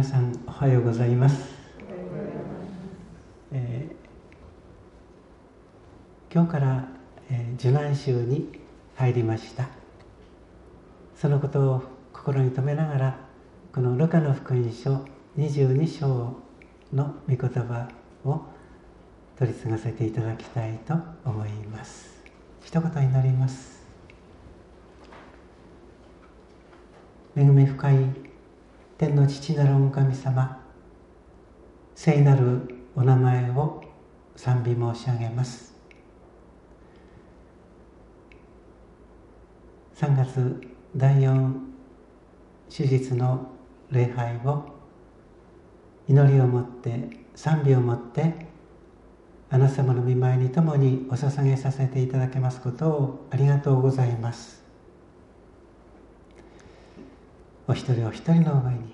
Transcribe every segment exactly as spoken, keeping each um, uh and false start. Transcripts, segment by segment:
皆さんおはようございます。えー、今日から、えー、受難週に入りました。そのことを心に留めながら、このルカの福音書にじゅうに章の御言葉を取り継がせていただきたいと思います。一言祈ります。恵み深い天の父なる御神様、聖なるお名前を賛美申し上げます。さんがつだいよん手術の礼拝を祈りをもって賛美をもってあなた様の御前に共にお捧げさせていただけますことをありがとうございます。お一人お一人の上に、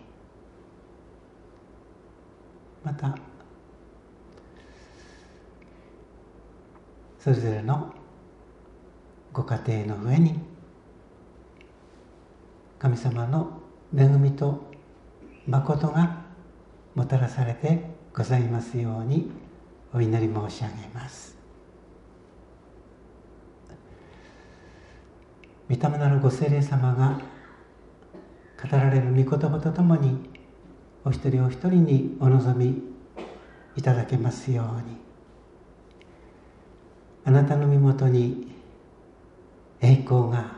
またそれぞれのご家庭の上に神様の恵みと誠がもたらされてございますようにお祈り申し上げます。御霊なるご聖霊様が語られる御言葉とともにお一人お一人にお望みいただけますように、あなたの身元に栄光が、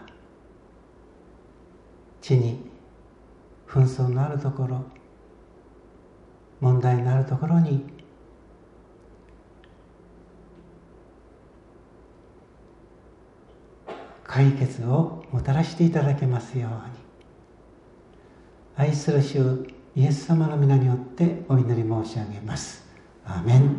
地に紛争のあるところ、問題のあるところに解決をもたらしていただけますように、愛する主イエス様の皆によってお祈り申し上げます。アーメン。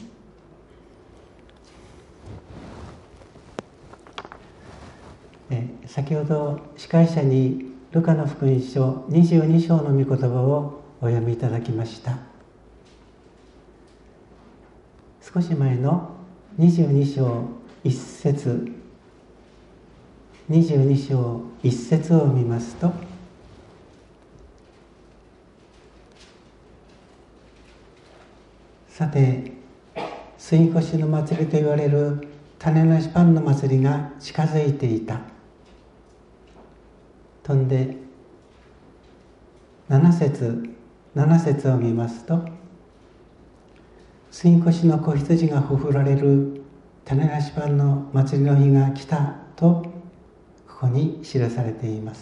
え先ほど司会者にルカの福音書にじゅうに章の御言葉をお読みいただきました。少し前のにじゅうに章いっ節、にじゅうに章いっ節を見ますと、さて、杉越の祭りと言われる種なしパンの祭りが近づいていた。飛んでなな節、なな節を見ますと、杉越の子羊がほふられる種なしパンの祭りの日が来たとここに記されています。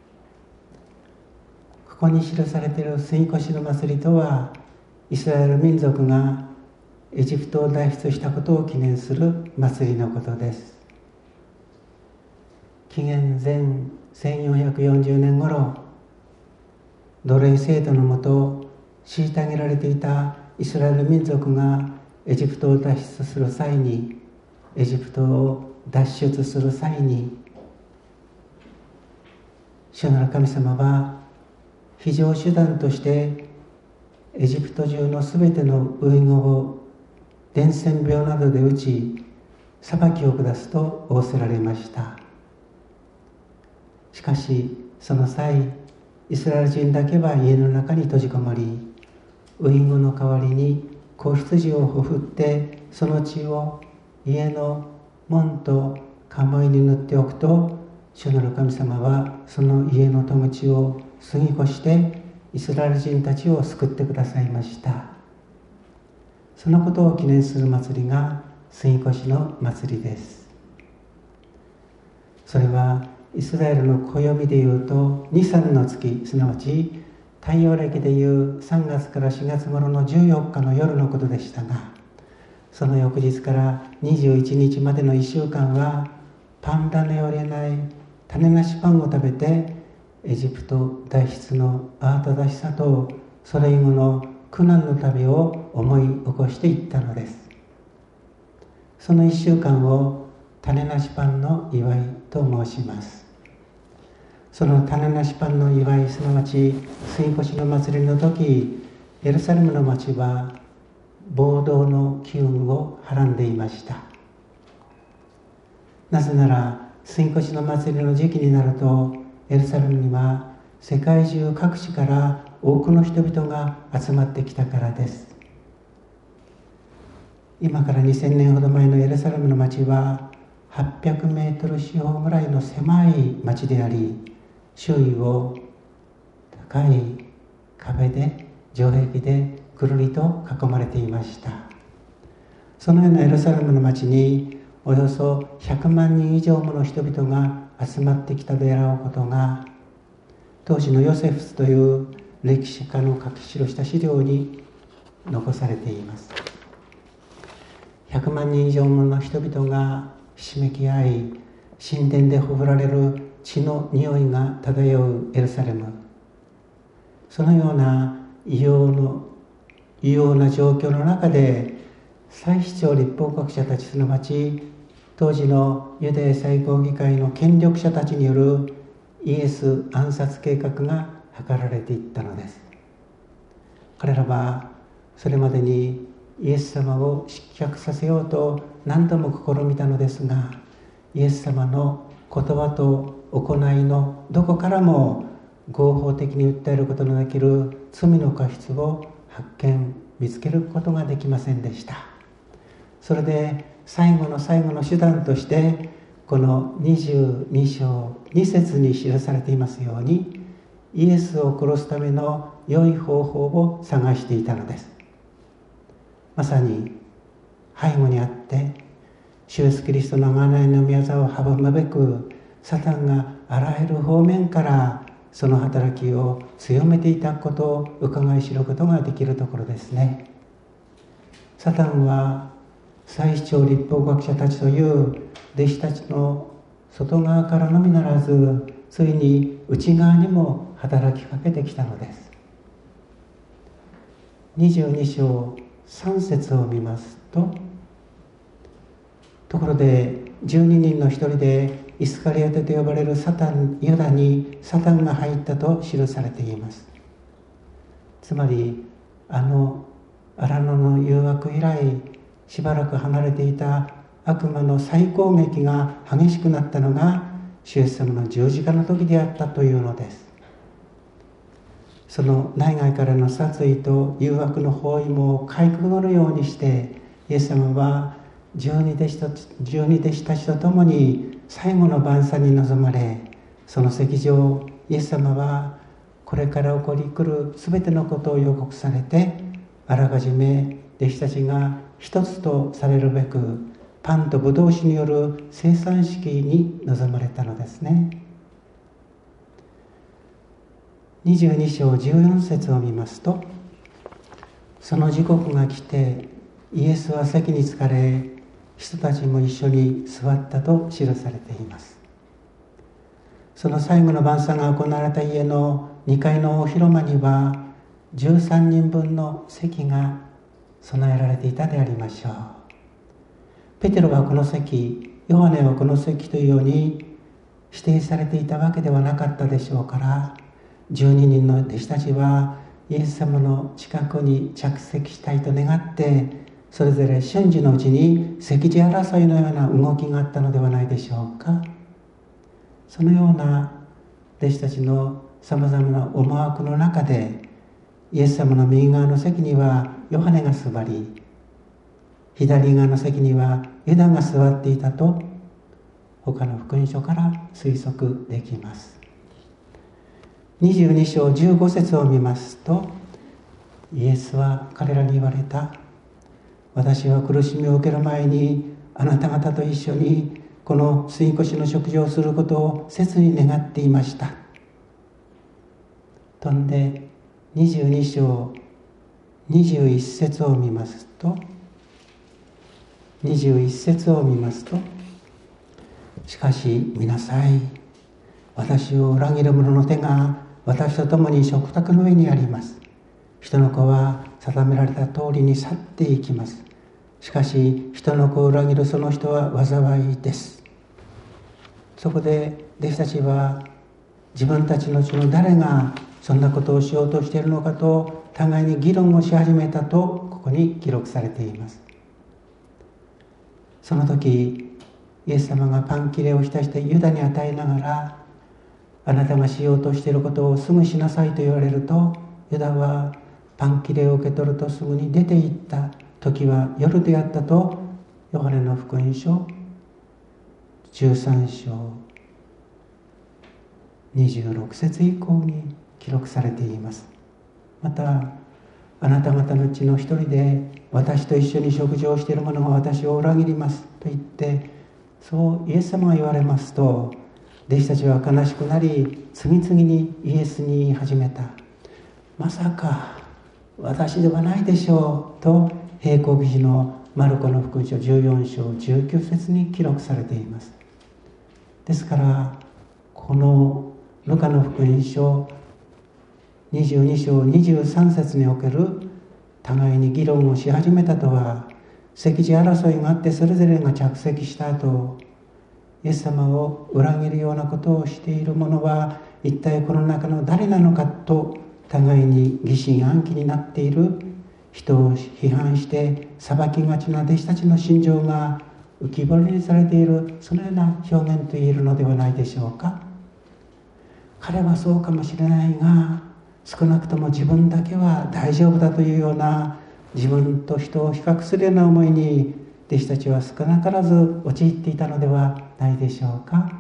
ここに記されている杉越の祭りとは、イスラエル民族がエジプトを脱出したことを記念する祭りのことです。紀元前せんよんひゃくよんじゅうねん頃、奴隷制度のもと虐げられていたイスラエル民族がエジプトを脱出する際に、エジプトを脱出する際に、主なる神様は非常手段としてエジプト中のすべての遺語を伝染病などで打ち、裁きを下すと仰せられました。しかしその際、イスラエル人だけは家の中に閉じこもり、遺語の代わりに子羊をほふってその血を家の門と構えに塗っておくと、主なる神様はその家の戸口を過ぎ越してイスラエル人たちを救ってくださいました。そのことを記念する祭りが杉越の祭りです。それはイスラエルの暦でいうとニサンの月、すなわち太陽暦でいうさんがつからしがつ頃のじゅうよっかの夜のことでしたが、その翌日からにじゅういちにちまでのいっしゅうかんはパン種を入れない種なしパンを食べて、エジプト脱出の慌ただしさとそれ以後の苦難の旅を思い起こしていったのです。そのいっしゅうかんを種なしパンの祝いと申します。その種なしパンの祝い、すなわち杉越の祭りの時、エルサレムの町は暴動の機運をはらんでいました。なぜなら杉越の祭りの時期になると、エルサレムには世界中各地から多くの人々が集まってきたからです。今からにせんねんほど前のエルサレムの町ははっぴゃくメートル四方ぐらいの狭い町であり、周囲を高い壁で城壁でぐるりと囲まれていました。そのようなエルサレムの町におよそひゃくまんにん以上もの人々が集まってきたであろうことが、当時のヨセフスという歴史家の書き記した資料に残されています。ひゃくまんにん以上もの人々がひしめき合い、神殿でほふられる血の匂いが漂うエルサレム。そのような異様の異様な状況の中で、祭司長立法学者たち、すなわち当時のユダヤ最高議会の権力者たちによるイエス暗殺計画が図られていったのです。彼らはそれまでにイエス様を失脚させようと何度も試みたのですが、イエス様の言葉と行いのどこからも合法的に訴えることのできる罪の過失を発見見つけることができませんでした。それで最後の最後の手段として、このにじゅうに章に節に記されていますように、イエスを殺すための良い方法を探していたのです。まさに背後にあって主イエスキリストの贖いの御業を阻むべく、サタンがあらゆる方面からその働きを強めていたことを伺い知ることができるところですね。サタンは祭司長立法学者たちという弟子たちの外側からのみならず、ついに内側にも働きかけてきたのです。にじゅうに章さん節を見ますと、ところでじゅうににんの一人でイスカリオテと呼ばれるサタンユダにサタンが入ったと記されています。つまりあの荒野の誘惑以来しばらく離れていた悪魔の再攻撃が激しくなったのが主イエス様の十字架の時であったというのです。その内外からの殺意と誘惑の包囲網をかいくぐるようにして、イエス様は十二弟子と十二弟子たちと共に最後の晩餐に臨まれ、その席上イエス様はこれから起こり来るすべてのことを予告されて、あらかじめ弟子たちが一つとされるべくパンとブドウ酒による生産式に臨まれたのですね。にじゅうに章じゅうよん節を見ますと、その時刻が来てイエスは席に着かれ、人たちも一緒に座ったと記されています。その最後の晩餐が行われた家のにかいの大広間にはじゅうさんにんぶんの席が備えられていたでありましょう。ペテロはこの席、ヨハネはこの席というように指定されていたわけではなかったでしょうから、じゅうににんの弟子たちはイエス様の近くに着席したいと願って、それぞれ瞬時のうちに席次争いのような動きがあったのではないでしょうか。そのような弟子たちのさまざまな思惑の中で、イエス様の右側の席にはヨハネが座り、左側の席にはユダが座っていたと他の福音書から推測できます。にじゅうに章じゅうご節を見ますと、イエスは彼らに言われた。私は苦しみを受ける前にあなた方と一緒にこの吸い越しの食事をすることを切に願っていました。飛んでにじゅうに章にじゅういち節を見ますと、にじゅういち節を見ますと、しかし見なさい。私を裏切る者の手が私と共に食卓の上にあります。人の子は定められた通りに去っていきます。しかし人の子を裏切るその人は災いです。そこで弟子たちは自分たちのうちの誰がそんなことをしようとしているのかと互いに議論をし始めたとここに記録されています。その時イエス様がパン切れを浸してユダに与えながら、あなたがしようとしていることをすぐしなさいと言われると、 ユダはパン切れを受け取るとすぐに出て行った時は夜であったと、ヨハネの福音書じゅうさん章にじゅうろく節以降に記録されています。また、あなた方のうちの一人で私と一緒に食事をしている者が私を裏切りますと言って、そうイエス様が言われますと、弟子たちは悲しくなり、次々にイエスに言い始めた。まさか私ではないでしょうと、並行記事のマルコの福音書じゅうよん章じゅうきゅう節に記録されています。ですから、このルカの福音書にじゅうに章にじゅうさん節における互いに議論をし始めたとは、席次争いがあってそれぞれが着席した後、イエス様を裏切るようなことをしている者は一体この中の誰なのかと、互いに疑心暗鬼になっている、人を批判して裁きがちな弟子たちの心情が浮き彫りにされている、そのような表現と言えるのではないでしょうか。彼はそうかもしれないが、少なくとも自分だけは大丈夫だというような、自分と人を比較するような思いに弟子たちは少なからず陥っていたのではないでしょうか。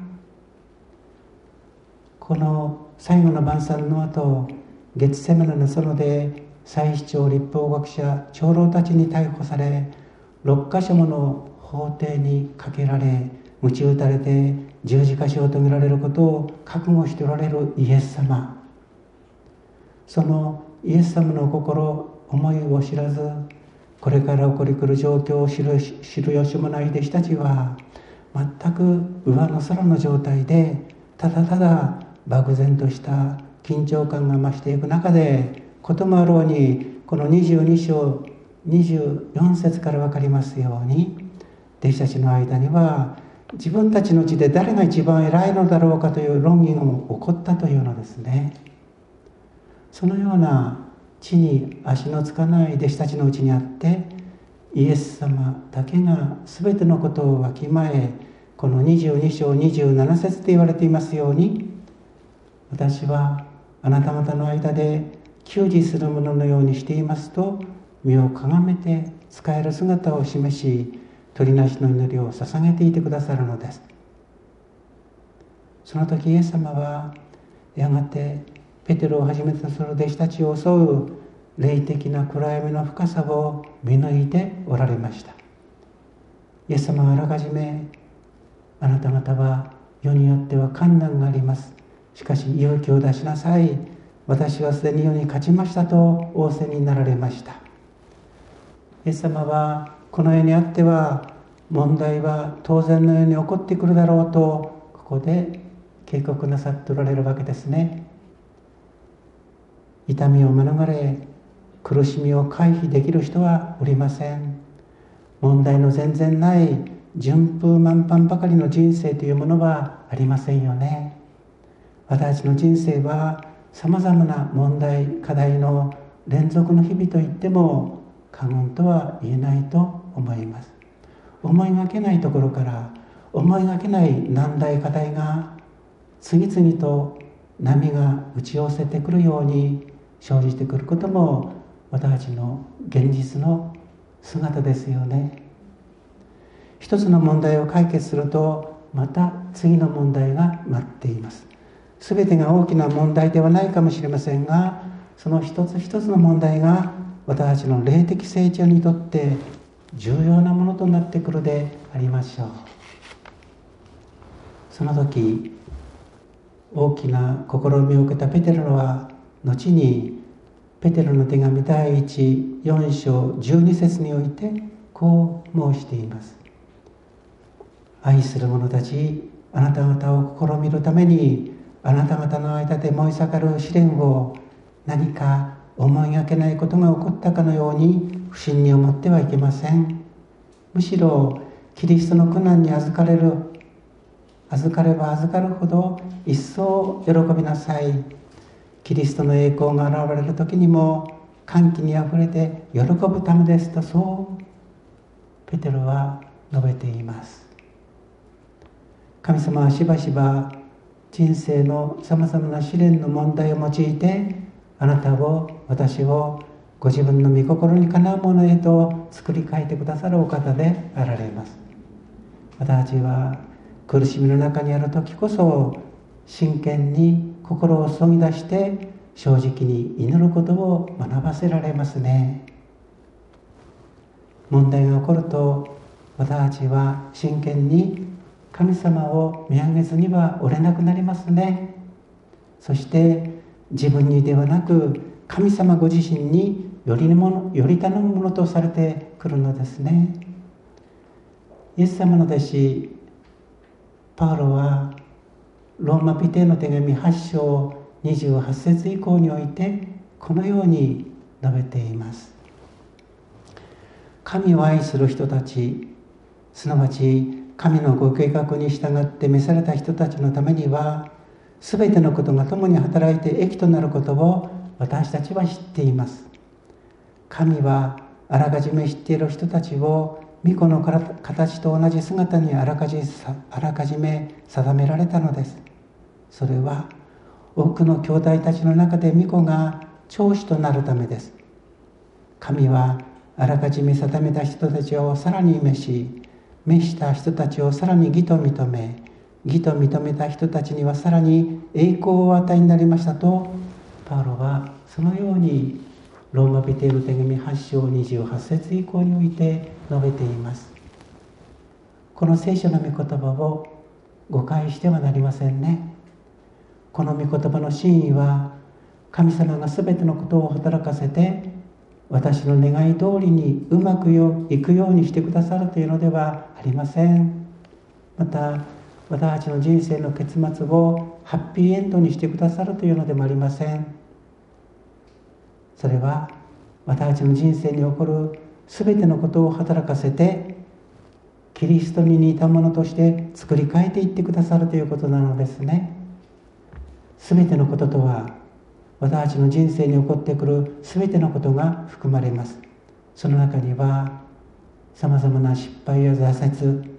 この最後の晩餐の後、ゲッセマネの園で祭司長、律法学者、長老たちに逮捕され、六箇所もの法廷にかけられ、鞭打たれて十字架死を遂げられることを覚悟しておられるイエス様。そのイエス様の心、思いを知らず、これから起こり来る状況を知る、知る由もない弟子たちは、全く上の空の状態で、ただただ漠然とした緊張感が増していく中で、こともあろうに、このにじゅうに章にじゅうよん節から分かりますように、弟子たちの間には、自分たちのうちで誰が一番偉いのだろうかという論議が起こったというのですね。そのような地に足のつかない弟子たちのうちにあって、イエス様だけが全てのことをわきまえ、このにじゅうに章にじゅうなな節で言われていますように、私はあなた方の間で給仕する者のようにしていますと、身をかがめて仕える姿を示し、取りなしの祈りを捧げていてくださるのです。その時イエス様はやがてペテロをはじめとする弟子たちを襲う霊的な暗闇の深さを見抜いておられました。イエス様はあらかじめ、あなた方は世によっては困難があります。しかし勇気を出しなさい。私はすでに世に勝ちましたと仰せになられました。イエス様はこの世にあっては問題は当然のように起こってくるだろうと、ここで警告なさっておられるわけですね。痛みを免れ、苦しみを回避できる人はおりません。問題の全然ない順風満帆ばかりの人生というものはありませんよね。私たちの人生はさまざまな問題、課題の連続の日々といっても過言とは言えないと思います。思いがけないところから思いがけない難題、課題が次々と波が打ち寄せてくるように生じてくることも私たちの現実の姿ですよね。一つの問題を解決するとまた次の問題が待っています。すべてが大きな問題ではないかもしれませんが、その一つ一つの問題が私たちの霊的成長にとって重要なものとなってくるでありましょう。その時大きな試みを受けたペテロは後にペテロの手紙だいいちよん章じゅうに節においてこう申しています。愛する者たち、あなた方を試みるためにあなた方の間で燃え盛る試練を何か思いがけないことが起こったかのように不審に思ってはいけません。むしろキリストの苦難に預かれる預かれば預かるほど一層喜びなさい。キリストの栄光が現れる時にも歓喜にあふれて喜ぶためですと、そうペテロは述べています。神様はしばしば人生のさまざまな試練の問題を用いてあなたを私をご自分の御心にかなうものへと作り変えてくださるお方であられます。私たちは苦しみの中にある時こそ真剣に心をそぎ出して正直に祈ることを学ばせられますね。問題が起こると私たちは真剣に神様を見上げずにはおれなくなりますね。そして自分にではなく神様ご自身によりものより頼むものとされてくるのですね。イエス様の弟子パウロはローマ人への手紙はち章にじゅうはち節以降においてこのように述べています。神を愛する人たち、すなわち神のご計画に従って召された人たちのためには、すべてのことが共に働いて益となることを私たちは知っています。神はあらかじめ知っている人たちを御子の形と同じ姿にあらかじあらかじめ定められたのです。それは多くの兄弟たちの中で御子が長子となるためです。神はあらかじめ定めた人たちをさらに召し、召した人たちをさらに義と認め、義と認めた人たちにはさらに栄光をお与えになりましたと、パウロはそのようにローマ人への手紙はち章にじゅうはち節以降において述べています。この聖書の御言葉を誤解してはなりませんね。この御言葉の真意は、神様がすべてのことを働かせて私の願い通りにうまくいくようにしてくださるというのではありません。また私たちの人生の結末をハッピーエンドにしてくださるというのでもありません。それは私たちの人生に起こるすべてのことを働かせてキリストに似たものとして作り変えていってくださるということなのですね。すべてのこととは私たちの人生に起こってくるすべてのことが含まれます。その中にはさまざまな失敗や挫折、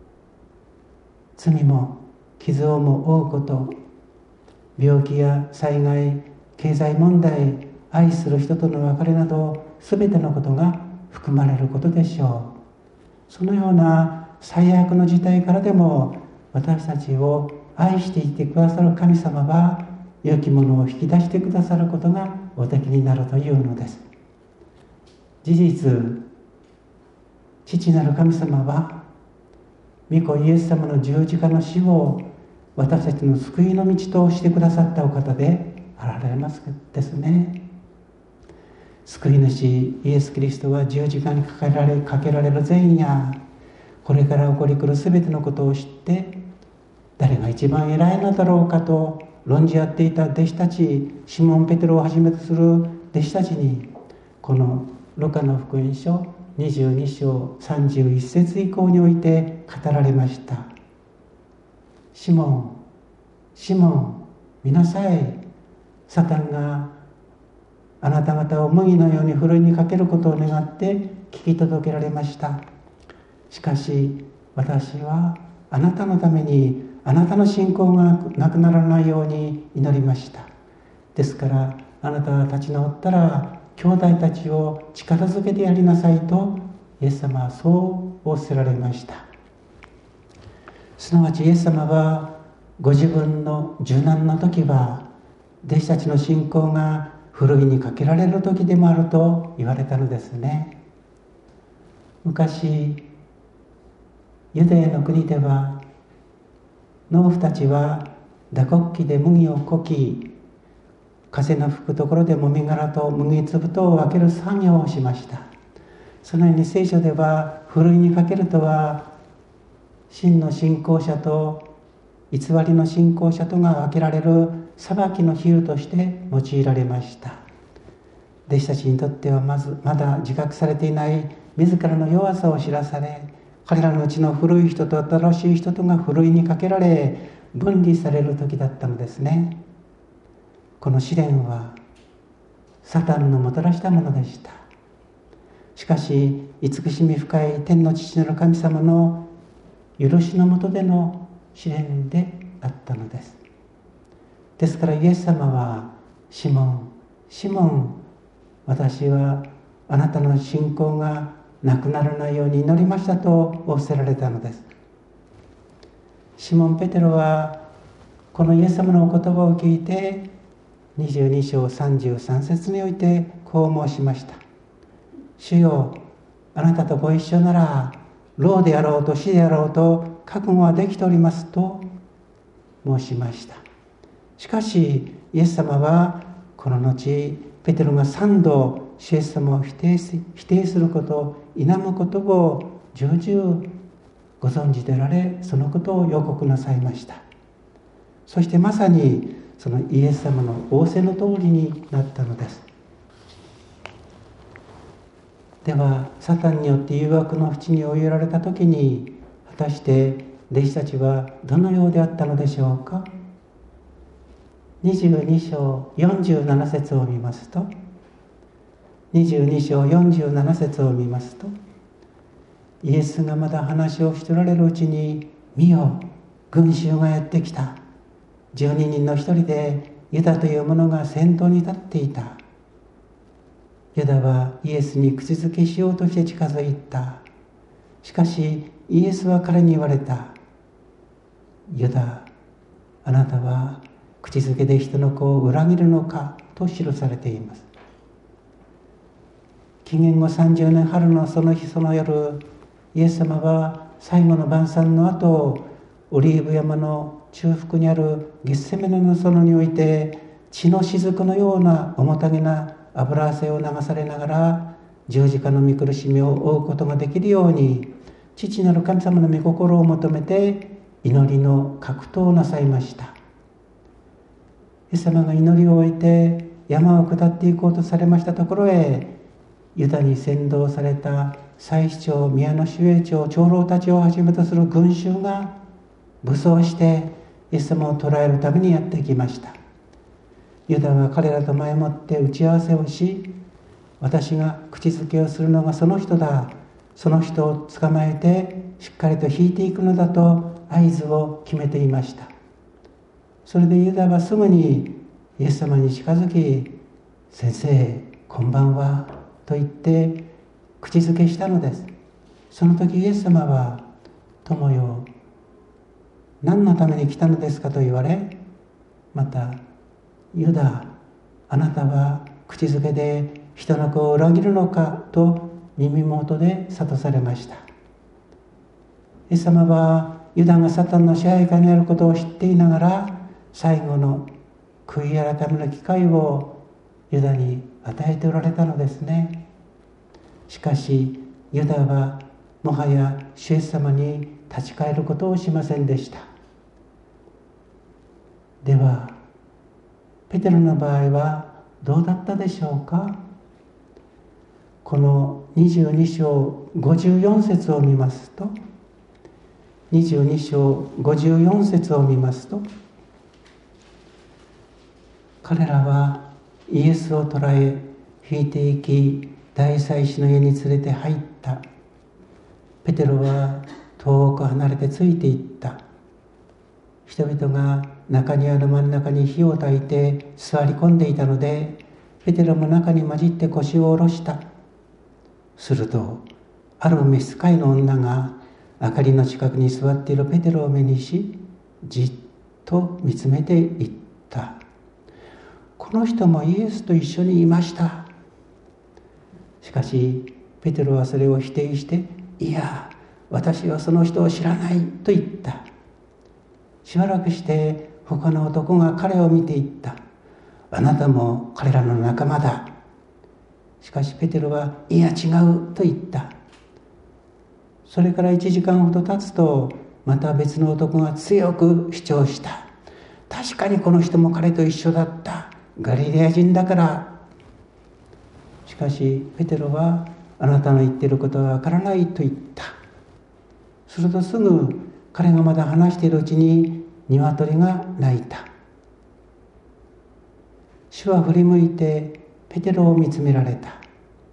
罪も傷をも負うこと、病気や災害、経済問題、愛する人との別れなどすべてのことが含まれることでしょう。そのような最悪の事態からでも私たちを愛していてくださる神様は良きものを引き出してくださることがおできになるというのです。事実、父なる神様は御子イエス様の十字架の死を私たちの救いの道としてくださったお方であられますですね。救い主イエス・キリストは十字架にかけられ、かけられる前夜、これから起こり来るすべてのことを知って誰が一番偉いのだろうかと論じ合っていた弟子たち、シモン・ペテロをはじめとする弟子たちにこのルカの福音書にじゅうに章さんじゅういち節以降において語られました。シモン、シモン、見なさい。サタンがあなた方を麦のようにふるいにかけることを願って聞き届けられました。しかし私はあなたのためにあなたの信仰がなくならないように祈りました。ですからあなたが立ち直ったら兄弟たちを力づけてやりなさいとイエス様はそう仰せられました。すなわちイエス様はご自分の受難の時は弟子たちの信仰がふるいにかけられる時でもあると言われたのですね。昔ユダヤの国では農夫たちは打穀機で麦をこき、風の吹くところでもみ殻と麦粒とを分ける作業をしました。そのように聖書ではふるいにかけるとは真の信仰者と偽りの信仰者とが分けられる裁きの比喩として用いられました。弟子たちにとってはまずまだ自覚されていない自らの弱さを知らされ、彼らのうちの古い人と新しい人とがふるいにかけられ分離される時だったのですね。この試練はサタンのもたらしたものでした。しかし慈しみ深い天の父なる神様の許しのもとでの試練であったのです。ですからイエス様はシモン、シモン、 私はあなたの信仰がなくならないように祈りましたと仰せられたのです。シモン・ペテロはこのイエス様のお言葉を聞いてにじゅうに章さんじゅうさん節においてこう申しました。主よ、あなたとご一緒なら老であろうと死であろうと覚悟はできておりますと申しました。しかしイエス様はこの後ペテロが三度主イエス様を否定し、否定すること否むことを重々ご存じでられ、そのことを予告なさいました。そしてまさにそのイエス様の仰せの通りになったのです。ではサタンによって誘惑の淵に追いやられた時に果たして弟子たちはどのようであったのでしょうか。にじゅうに章よんじゅうなな節を見ますとにじゅうに章よんじゅうなな節を見ますとイエスがまだ話をしておられるうちに、見よ、群衆がやってきた。じゅうににんの一人でユダという者が先頭に立っていた。ユダはイエスに口づけしようとして近づいた。しかしイエスは彼に言われた。ユダ、あなたは口づけで人の子を裏切るのかと記されています。紀元後さんじゅうねん春のその日その夜、イエス様は最後の晩餐の後、オリーブ山の中腹にあるゲッセメネの園において血の雫のような重たげな油汗を流されながら十字架の御苦しみを負うことができるように、父なる神様の御心を求めて祈りの格闘をなさいました。イエス様が祈りを終えて山を下っていこうとされましたところへ、ユダに先導された祭司長、宮の守衛長、長老たちをはじめとする群衆が武装してイエス様を捕らえるためにやってきました。ユダは彼らと前もって打ち合わせをし、私が口づけをするのがその人だ、その人を捕まえてしっかりと引いていくのだと合図を決めていました。それでユダはすぐにイエス様に近づき、先生、こんばんはと言って口づけしたのです。その時イエス様は、友よ、何のために来たのですかと言われ、また、ユダ、あなたは口づけで人の子を裏切るのかと耳元で諭されました。イエス様はユダがサタンの支配下にあることを知っていながら、最後の悔い改めの機会をユダに与えておられたのですね。しかしユダはもはや主イエス様に立ち返ることをしませんでした。ではペテロの場合はどうだったでしょうか。このにじゅうに章ごじゅうよん節を見ますとにじゅうに章ごじゅうよん節を見ますと彼らはイエスを捕らえ引いていき大祭司の家に連れて入った。ペテロは遠く離れてついていった。人々が中庭の真ん中に火を焚いて座り込んでいたので、ペテロも中に混じって腰を下ろした。するとある召使いの女が明かりの近くに座っているペテロを目にし、じっと見つめていった。この人もイエスと一緒にいました。しかしペテロはそれを否定して、いや、私はその人を知らないと言った。しばらくして他の男が彼を見て言った。あなたも彼らの仲間だ。しかしペテロは、いや違うと言った。それから一時間ほど経つと、また別の男が強く主張した。確かにこの人も彼と一緒だった。ガリレア人だから。しかしペテロは、あなたの言っていることはわからないと言った。するとすぐ彼がまだ話しているうちに鶏が鳴いた。主は振り向いてペテロを見つめられた。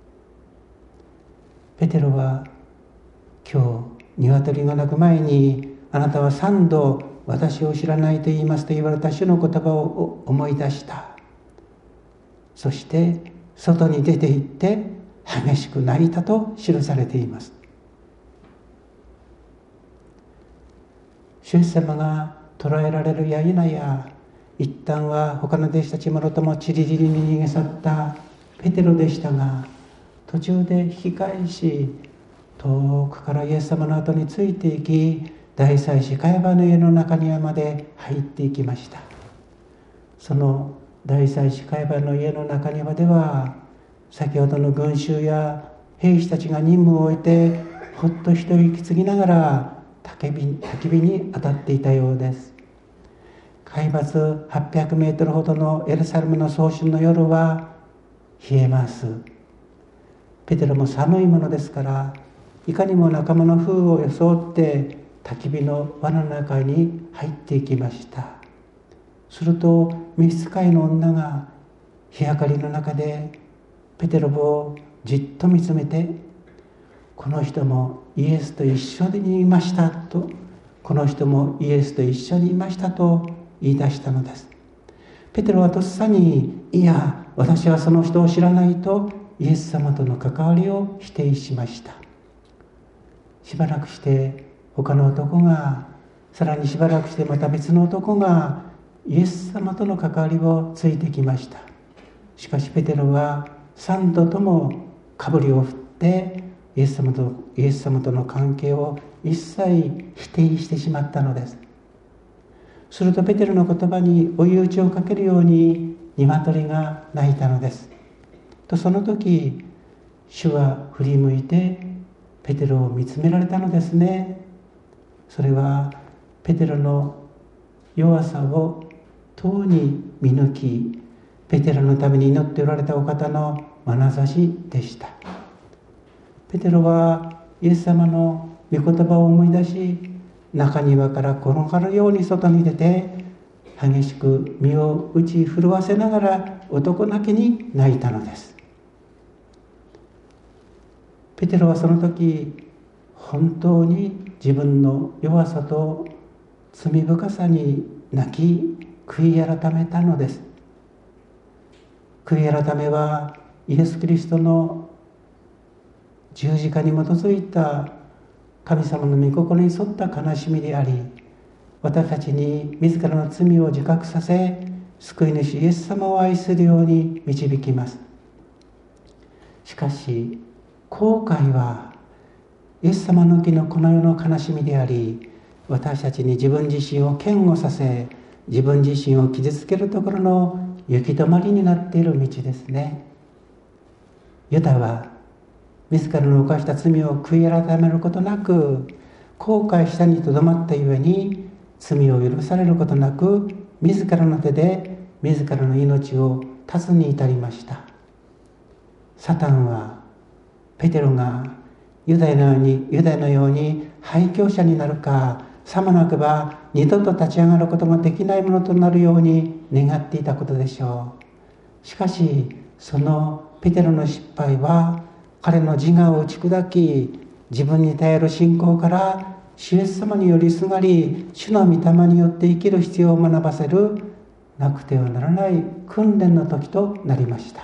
ペテロは、今日鶏が鳴く前にあなたは三度私を知らないと言いますと言われた主の言葉を思い出した。そして外に出て行って激しく泣いたと記されています。主イエス様が捕らえられるや否や、一旦は他の弟子たちもろともちりぢりに逃げ去ったペテロでしたが、途中で引き返し、遠くからイエス様の後についていき、大祭司カヤファの家の中にまで入っていきました。その大祭司カヤファの家の中庭では、先ほどの群衆や兵士たちが任務を終えてほっと一息つぎながら焚き火、焚き火に当たっていたようです。海抜はっぴゃくメートルほどのエルサレムの早春の夜は冷えます。ペテロも寒いものですから、いかにも仲間の風を装って焚き火の輪の中に入っていきました。すると召使いの女が日明かりの中でペテロをじっと見つめて、この人もイエスと一緒にいましたと、この人もイエスと一緒にいましたと言い出したのです。ペテロはとっさに、いや、私はその人を知らないとイエス様との関わりを否定しました。しばらくして他の男が、さらにしばらくしてまた別の男がイエス様との関わりをついてきました。しかしペテロは三度ともかぶりを振ってイエス様と、イエス様との関係を一切否定してしまったのです。するとペテロの言葉に追い打ちをかけるように鶏が鳴いたのです。とその時、主は振り向いてペテロを見つめられたのですね。それはペテロの弱さをとうに見抜き、ペテロのために祈っておられたお方の眼差しでした。ペテロはイエス様の御言葉を思い出し、中庭から転がるように外に出て、激しく身を打ち震わせながら男泣きに泣いたのです。ペテロはその時、本当に自分の弱さと罪深さに泣き悔い改めたのです。悔い改めはイエス・キリストの十字架に基づいた神様の御心に沿った悲しみであり、私たちに自らの罪を自覚させ、救い主イエス様を愛するように導きます。しかし後悔はイエス様抜きのこの世の悲しみであり、私たちに自分自身を嫌悪させ、自分自身を傷つけるところの行き止まりになっている道ですね。ユダは自らの犯した罪を悔い改めることなく、後悔したにとどまったゆえに、罪を許されることなく、自らの手で自らの命を絶つに至りました。サタンはペテロがユダヤのように、ユダヤのように廃墟者になるか、さもなくば二度と立ち上がることができないものとなるように願っていたことでしょう。しかしそのペテロの失敗は、彼の自我を打ち砕き、自分に頼る信仰から主イエス様によりすがり、主の御霊によって生きる必要を学ばせるなくてはならない訓練の時となりました。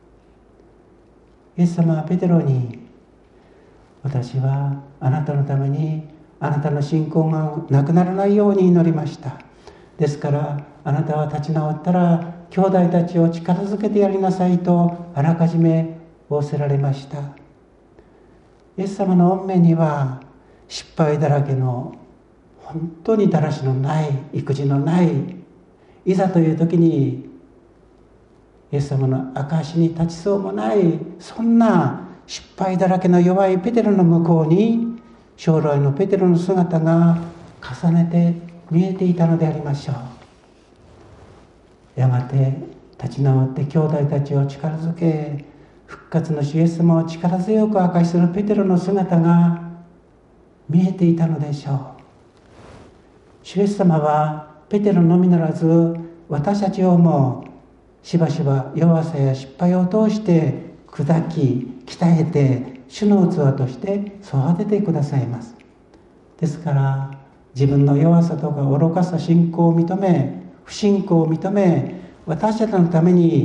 イエス様はペテロに、私はあなたのためにあなたの信仰がなくならないように祈りました。ですからあなたは立ち直ったら兄弟たちを力づけてやりなさいとあらかじめ仰せられました。イエス様の御目には失敗だらけの、本当にだらしのない育児のない、いざという時にイエス様の証に立ちそうもない、そんな失敗だらけの弱いペテロの向こうに、将来のペテロの姿が重ねて見えていたのでありましょう。やがて立ち直って兄弟たちを力づけ、復活の主イエス様を力強く証しするペテロの姿が見えていたのでしょう。主イエス様はペテロのみならず、私たちをもしばしば弱さや失敗を通して砕き鍛えて、主の器として育ててくださいます。ですから自分の弱さとか愚かさ、信仰を認め、不信仰を認め、私たちのために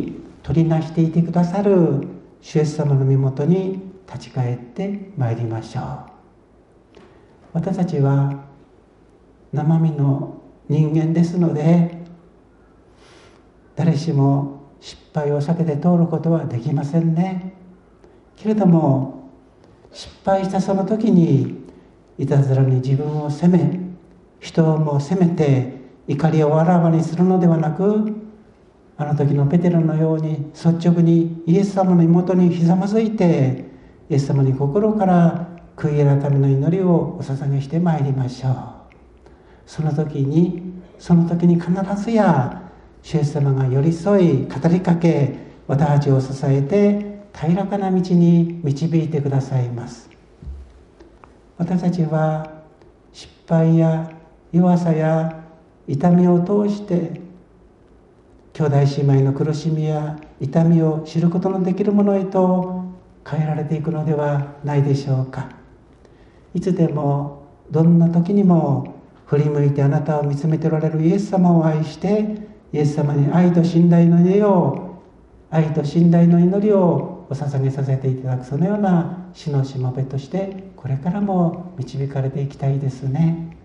取りなしていてくださる主イエス様の身元に立ち返ってまいりましょう。私たちは生身の人間ですので、誰しも失敗を避けて通ることはできませんね。けれども失敗したその時にいたずらに自分を責め、人も責めて怒りをあらわにするのではなく、あの時のペテロのように率直にイエス様の妹にひざまずいて、イエス様に心から悔い改めの祈りをお捧げしてまいりましょう。その時にその時に必ずや主イエス様が寄り添い語りかけ、私たちを支えて平らかな道に導いてくださいます。私たちは失敗や弱さや痛みを通して兄弟姉妹の苦しみや痛みを知ることのできるものへと変えられていくのではないでしょうか。いつでもどんな時にも振り向いてあなたを見つめておられるイエス様を愛して、イエス様に愛と信頼の祈りを愛と信頼の祈りをお捧げさせていただく、そのような死のしもべとしてこれからも導かれていきたいですね。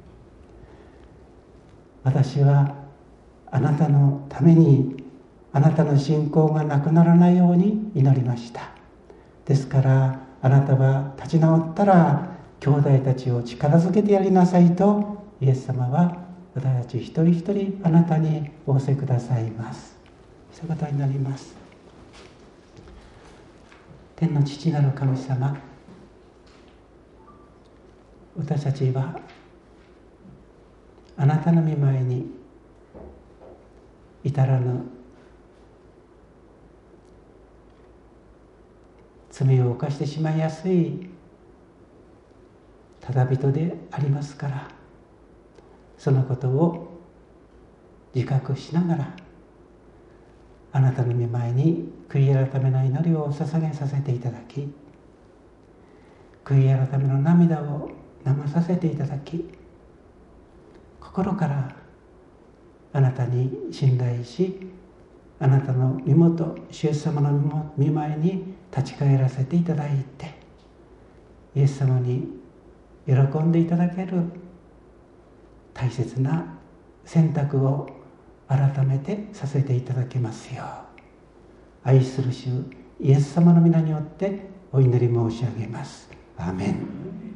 私はあなたのためにあなたの信仰がなくならないように祈りました。ですからあなたは立ち直ったら兄弟たちを力づけてやりなさいとイエス様は私たち一人一人あなたに仰せくださいます。そういうことになります。天の父なる神様、私たちはあなたの御前に至らぬ罪を犯してしまいやすいただ人でありますから、そのことを自覚しながらあなたの御前に悔い改めの祈りを捧げさせていただき、悔い改めの涙を流させていただき、心からあなたに信頼し、あなたの身元主イエス様の御前に立ち返らせていただいて、イエス様に喜んでいただける大切な選択を改めてさせていただけますよう、愛する主イエス様の皆によってお祈り申し上げます。アーメン。